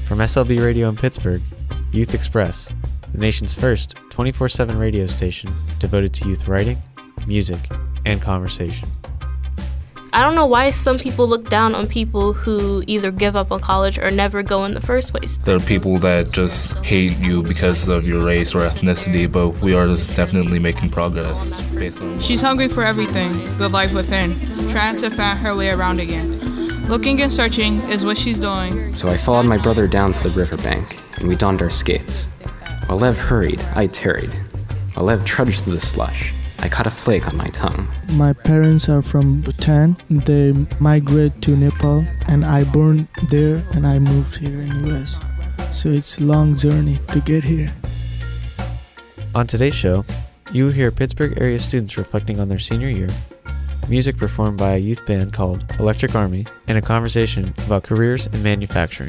From SLB Radio in Pittsburgh, Youth Express, the nation's first 24/7 radio station devoted to youth writing, music, and conversation. I don't know why some people look down on people who either give up on college or never go in the first place. There are people that just hate you because of your race or ethnicity, but we are definitely making progress based on... She's hungry for everything, the life within, trying to find her way around again. Looking and searching is what she's doing. So I followed my brother down to the riverbank, and we donned our skates. While Lev hurried, I tarried. While Lev trudged through the slush, I caught a flake on my tongue. My parents are from Bhutan. They migrated to Nepal, and I born there, and I moved here in the US. So it's a long journey to get here. On today's show, you will hear Pittsburgh area students reflecting on their senior year, music performed by a youth band called Electric Army, and a conversation about careers in manufacturing.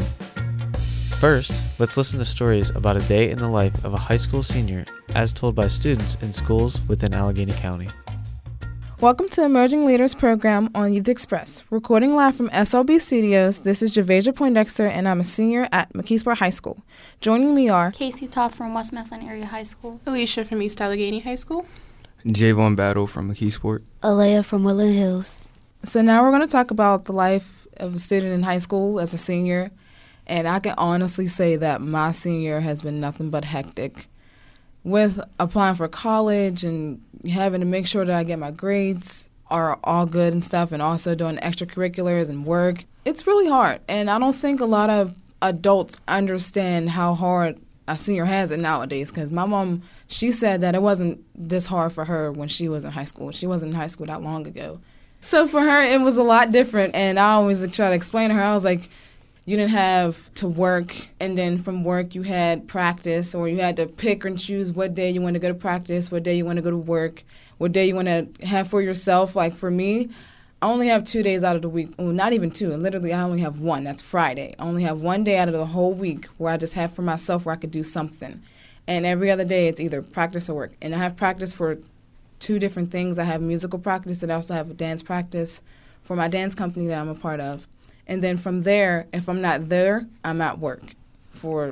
First, let's listen to stories about a day in the life of a high school senior as told by students in schools within Allegheny County. Welcome to Emerging Leaders program on Youth Express. Recording live from SLB Studios, this is Javasia Poindexter, and I'm a senior at McKeesport High School. Joining me are Casey Toth from West Mifflin Area High School, Alicia from East Allegheny High School, Javon Battle from McKeesport, Alea from Woodland Hills. So now we're going to talk about the life of a student in high school as a senior. And I can honestly say that my senior has been nothing but hectic. With applying for college and having to make sure that I get my grades are all good and stuff, and also doing extracurriculars and work, it's really hard. And I don't think a lot of adults understand how hard a senior has it nowadays, because my mom, she said that it wasn't this hard for her when she was in high school. She wasn't in high school that long ago. So for her, it was a lot different. And I always try to explain to her, I was like, you didn't have to work, and then from work you had practice, or you had to pick and choose what day you want to go to practice, what day you want to go to work, what day you want to have for yourself. Like for me, I only have 2 days out of the week. Well, not even two. Literally, I only have one. That's Friday. I only have 1 day out of the whole week where I just have for myself where I could do something. And every other day it's either practice or work. And I have practice for 2 different things. I have musical practice, and I also have a dance practice for my dance company that I'm a part of. And then from there, if I'm not there, I'm at work for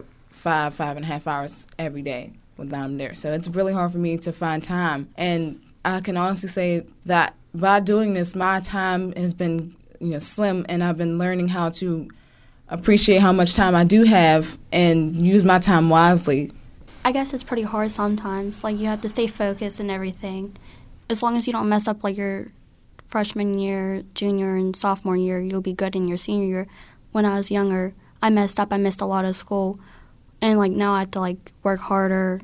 5.5 hours every day when I'm there. So it's really hard for me to find time. And I can honestly say that by doing this, my time has been, slim, and I've been learning how to appreciate how much time I do have and use my time wisely. I guess it's pretty hard sometimes. Like, you have to stay focused and everything. As long as you don't mess up, like, your freshman year, junior, and sophomore year, you'll be good in your senior year. When I was younger, I messed up. I missed a lot of school. And, now I have to, work harder,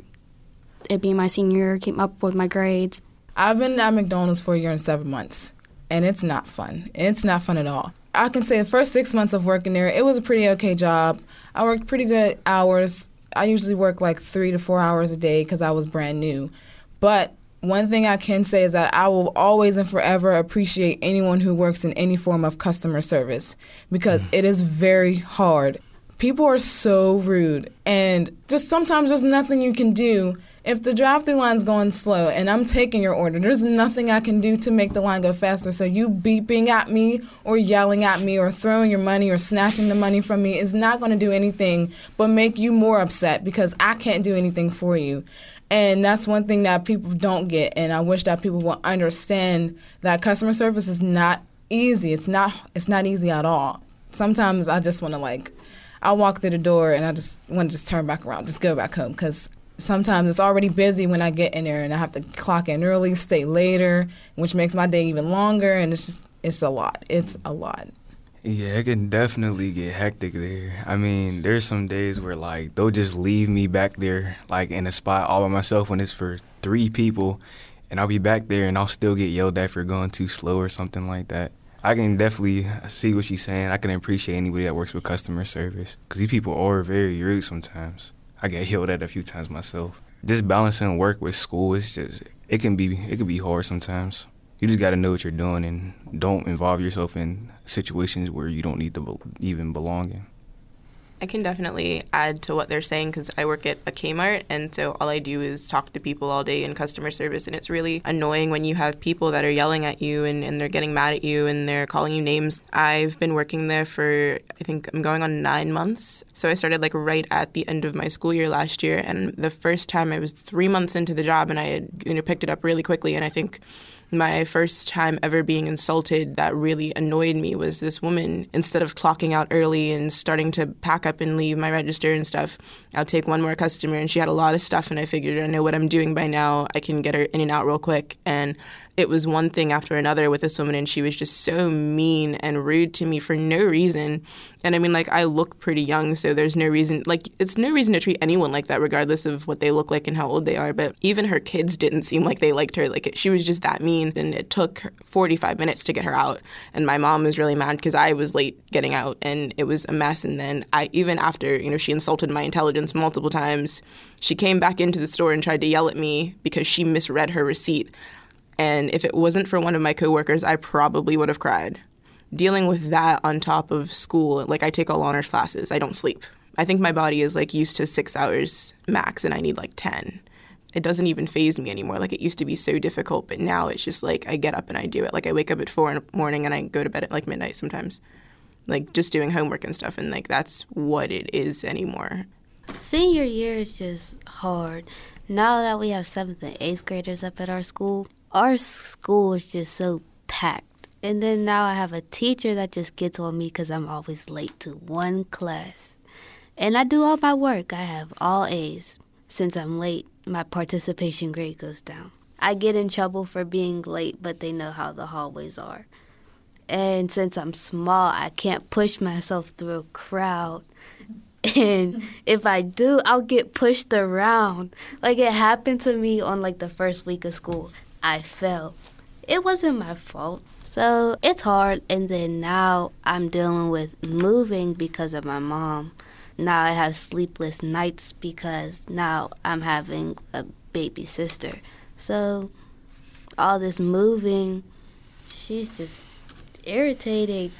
it being my senior year, keep up with my grades. I've been at McDonald's for 1 year and 7 months, and it's not fun. It's not fun at all. I can say the first 6 months of working there, it was a pretty okay job. I worked pretty good hours. I usually work 3 to 4 hours a day because I was brand new. But one thing I can say is that I will always and forever appreciate anyone who works in any form of customer service, because it is very hard. People are so rude, and just sometimes there's nothing you can do. If the drive-thru line's going slow and I'm taking your order, there's nothing I can do to make the line go faster. So you beeping at me or yelling at me or throwing your money or snatching the money from me is not going to do anything but make you more upset, because I can't do anything for you. And that's one thing that people don't get, and I wish that people will understand that customer service is not easy. It's not easy at all. Sometimes I just want to I walk through the door and I just want to just turn back around, just go back home, because sometimes it's already busy when I get in there and I have to clock in early, stay later, which makes my day even longer, and it's a lot. It's a lot. Yeah, it can definitely get hectic there. I mean, there's some days where, they'll just leave me back there, in a spot all by myself when it's for 3 people, and I'll be back there and I'll still get yelled at for going too slow or something like that. I can definitely see what she's saying. I can appreciate anybody that works with customer service, because these people are very rude sometimes. I get yelled at a few times myself. Just balancing work with school, it can be hard sometimes. You just got to know what you're doing and don't involve yourself in situations where you don't need to even belong in. I can definitely add to what they're saying because I work at a Kmart, and so all I do is talk to people all day in customer service, and it's really annoying when you have people that are yelling at you and they're getting mad at you and they're calling you names. I've been working there for, I think I'm going on 9 months. So I started like right at the end of my school year last year, and the first time I was 3 months into the job and I had picked it up really quickly, and I think my first time ever being insulted that really annoyed me was this woman, instead of clocking out early and starting to pack up and leave my register and stuff, I'll take one more customer, and she had a lot of stuff, and I figured I know what I'm doing by now. I can get her in and out real quick. And it was one thing after another with this woman, and she was just so mean and rude to me for no reason. And I mean, like, I look pretty young, so there's no reason, like, it's no reason to treat anyone like that regardless of what they look like and how old they are. But even her kids didn't seem like they liked her. Like, she was just that mean, and it took 45 minutes to get her out. And my mom was really mad because I was late getting out, and it was a mess. And then even after, she insulted my intelligence multiple times, she came back into the store and tried to yell at me because she misread her receipt. And if it wasn't for one of my coworkers, I probably would have cried. Dealing with that on top of school, like, I take all honors classes. I don't sleep. I think my body is, like, used to 6 hours max, and I need, like, 10. It doesn't even faze me anymore. Like, it used to be so difficult, but now it's just, like, I get up and I do it. Like, I wake up at 4 in the morning and I go to bed at, like, midnight sometimes. Like, just doing homework and stuff, and, like, that's what it is anymore. Senior year is just hard. Now that we have 7th and 8th graders up at our school is just so packed. And then now I have a teacher that just gets on me because I'm always late to one class. And I do all my work. I have all A's. Since I'm late, my participation grade goes down. I get in trouble for being late, but they know how the hallways are. And since I'm small, I can't push myself through a crowd. And if I do, I'll get pushed around. Like, it happened to me on, like, the first week of school. I fell. It wasn't my fault. So it's hard. And then now I'm dealing with moving because of my mom. Now I have sleepless nights because now I'm having a baby sister. So all this moving, she's just irritating.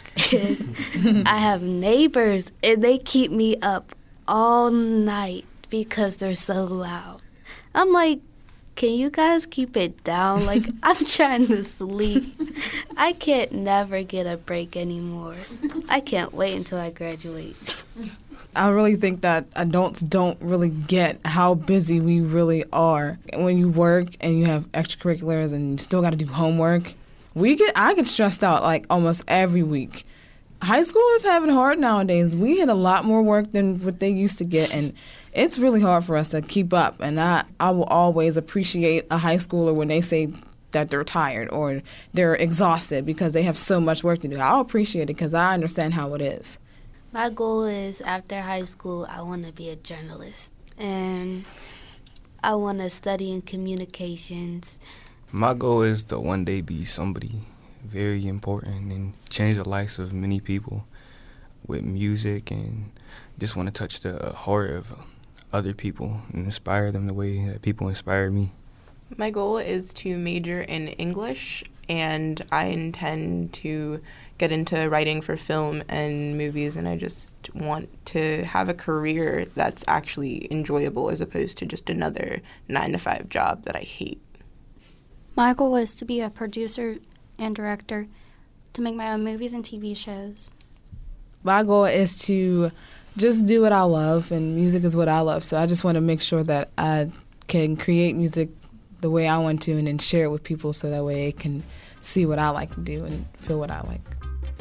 I have neighbors, and they keep me up all night because they're so loud. I'm like, can you guys keep it down? Like, I'm trying to sleep. I can't never get a break anymore. I can't wait until I graduate. I really think that adults don't really get how busy we really are. When you work and you have extracurriculars and you still got to do homework, I get stressed out like almost every week. High schoolers have it hard nowadays. We get a lot more work than what they used to get, and it's really hard for us to keep up. And I will always appreciate a high schooler when they say that they're tired or they're exhausted because they have so much work to do. I'll appreciate it because I understand how it is. My goal is, after high school, I want to be a journalist, and I want to study in communications. My goal is to one day be somebody very important and change the lives of many people with music, and just want to touch the heart of other people and inspire them the way that people inspire me. My goal is to major in English, and I intend to get into writing for film and movies, and I just want to have a career that's actually enjoyable as opposed to just another 9-to-5 job that I hate. My goal is to be a producer and director, to make my own movies and TV shows. My goal is to just do what I love, and music is what I love, so I just want to make sure that I can create music the way I want to and then share it with people so that way they can see what I like to do and feel what I like.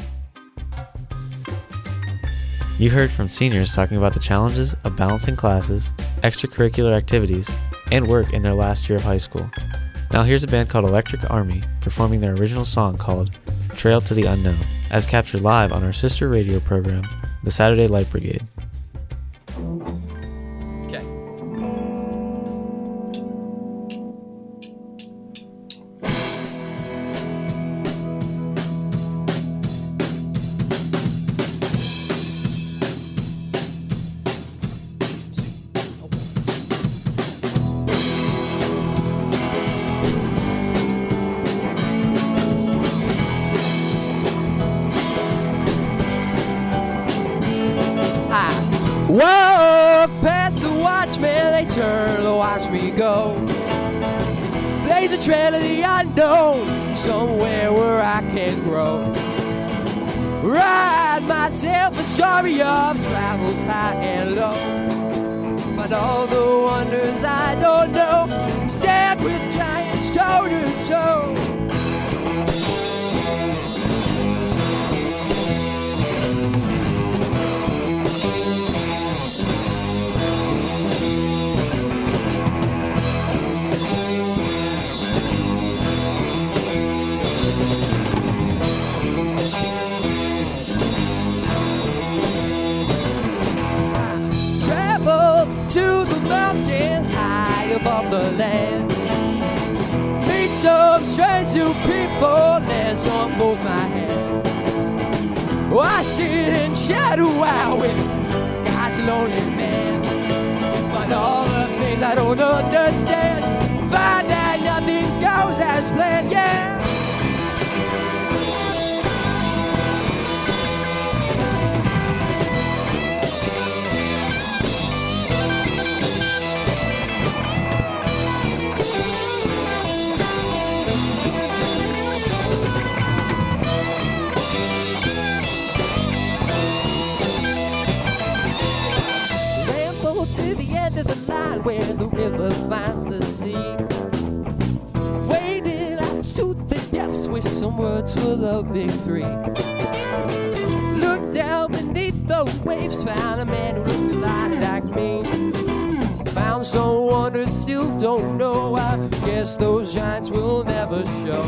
You heard from seniors talking about the challenges of balancing classes, extracurricular activities, and work in their last year of high school. Now here's a band called Electric Army performing their original song called Trail to the Unknown, as captured live on our sister radio program, the Saturday Light Brigade. I Walk past the watchmen, they turn to watch me go. Blaze a trail of the unknown, somewhere where I can grow. Write myself a story of travels high and low. Find all the wonders I don't know, stand with giants toe to toe. To the mountains high above the land. Meet some strange new people, let some pulls my hand. I sit in shadow out with God's lonely man. Find all the things I don't understand. Find that nothing goes as planned, yeah. To the end of the line where the river finds the sea. Wading out to the depths with some words full of big three. Look down beneath the waves, found a man who looked a lot like me. Found some wonders, still don't know. I guess those giants will never show.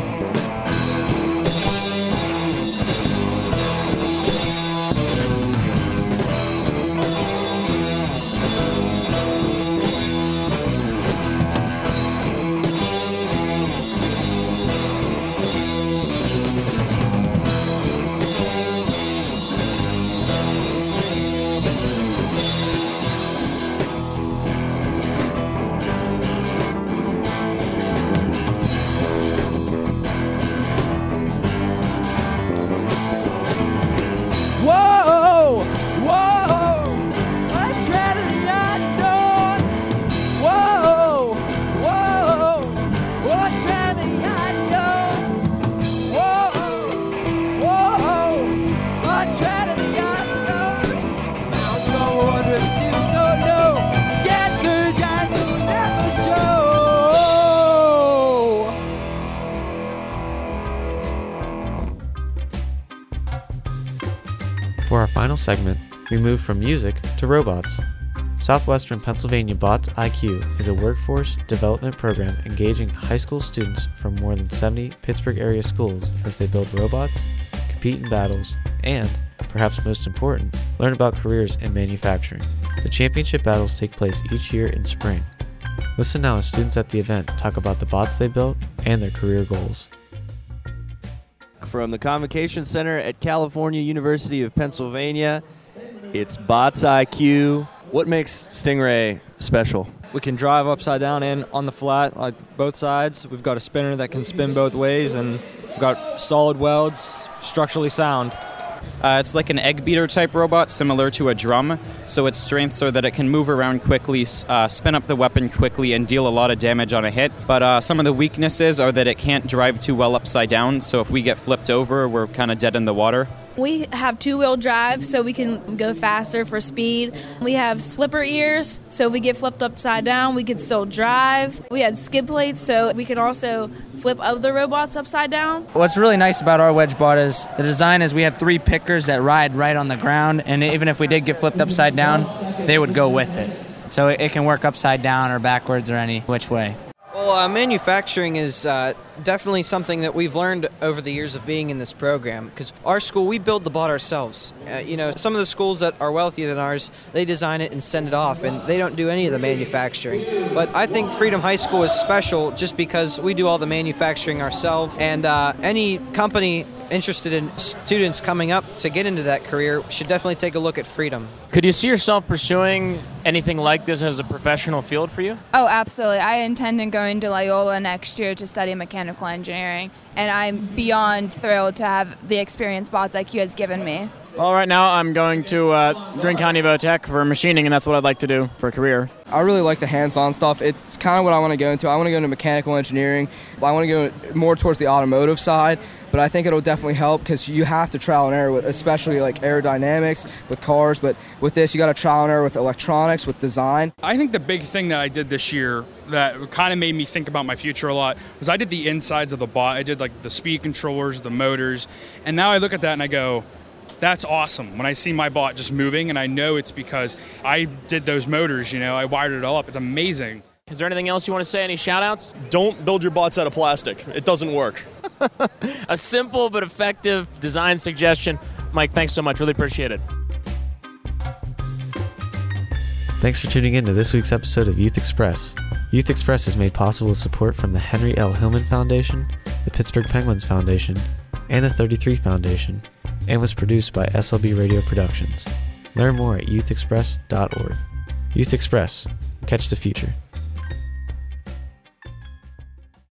For our final segment, we move from music to robots. Southwestern Pennsylvania Bots IQ is a workforce development program engaging high school students from more than 70 Pittsburgh area schools as they build robots, compete in battles, and, perhaps most important, learn about careers in manufacturing. The championship battles take place each year in spring. Listen now as students at the event talk about the bots they built and their career goals. From the Convocation Center at California University of Pennsylvania, it's Bots IQ. What makes Stingray special? We can drive upside down and on the flat, like both sides. We've got a spinner that can spin both ways, and we've got solid welds, structurally sound. It's like an egg beater type robot, similar to a drum. So its strengths are that it can move around quickly, spin up the weapon quickly, and deal a lot of damage on a hit. But some of the weaknesses are that it can't drive too well upside down. So if we get flipped over, we're kind of dead in the water. We have two-wheel drive, so we can go faster for speed. We have slipper ears, so if we get flipped upside down, we can still drive. We had skid plates, so we could also flip other robots upside down. What's really nice about our WedgeBot is the design is we have 3 pickers that ride right on the ground, and even if we did get flipped upside down, they would go with it. So it can work upside down or backwards or any which way. Well, manufacturing is definitely something that we've learned over the years of being in this program, because our school, we build the bot ourselves. Some of the schools that are wealthier than ours, they design it and send it off, and they don't do any of the manufacturing. But I think Freedom High School is special just because we do all the manufacturing ourselves, and any company interested in students coming up to get into that career should definitely take a look at Freedom. Could you see yourself pursuing anything like this as a professional field for you? Oh, absolutely. I intend on going to Loyola next year to study mechanical engineering, and I'm beyond thrilled to have the experience Bots IQ has given me. Well, right now I'm going to Greene County Vo-Tech for machining, and that's what I'd like to do for a career. I really like the hands-on stuff. It's kind of what I want to go into. I want to go into mechanical engineering. I want to go more towards the automotive side, but I think it'll definitely help because you have to trial and error, with, especially like aerodynamics with cars, but with this you got to trial and error with electronics, with design. I think the big thing that I did this year that kind of made me think about my future a lot was I did the insides of the bot. I did like the speed controllers, the motors, and now I look at that and I go, that's awesome. When I see my bot just moving, and I know it's because I did those motors, I wired it all up. It's amazing. Is there anything else you want to say? Any shout-outs? Don't build your bots out of plastic. It doesn't work. A simple but effective design suggestion. Mike, thanks so much. Really appreciate it. Thanks for tuning in to this week's episode of Youth Express. Youth Express is made possible with support from the Henry L. Hillman Foundation, the Pittsburgh Penguins Foundation, and the 33 Foundation, and was produced by SLB Radio Productions. Learn more at youthexpress.org. Youth Express. Catch the future.